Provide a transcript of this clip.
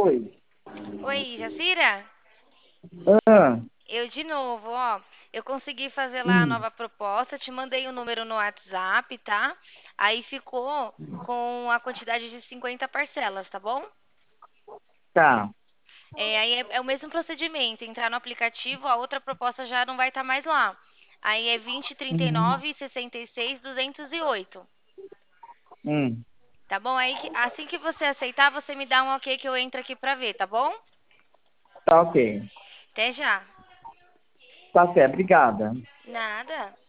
Oi. Oi, Jacira? Ah, Eu de novo, ó. Eu consegui fazer lá a hum, nova proposta, te mandei o número no WhatsApp, tá? Aí ficou com a quantidade de 50 parcelas, tá bom? tá. Aí é o mesmo procedimento, entrar no aplicativo, a outra proposta já não vai estar mais lá. Aí é 20, Uhum, 39, 66, 208. hum, Tá bom? Assim que você aceitar, você me dá um ok que eu entro aqui pra ver, tá bom? tá ok. Até já. Tá certo, obrigada. Nada.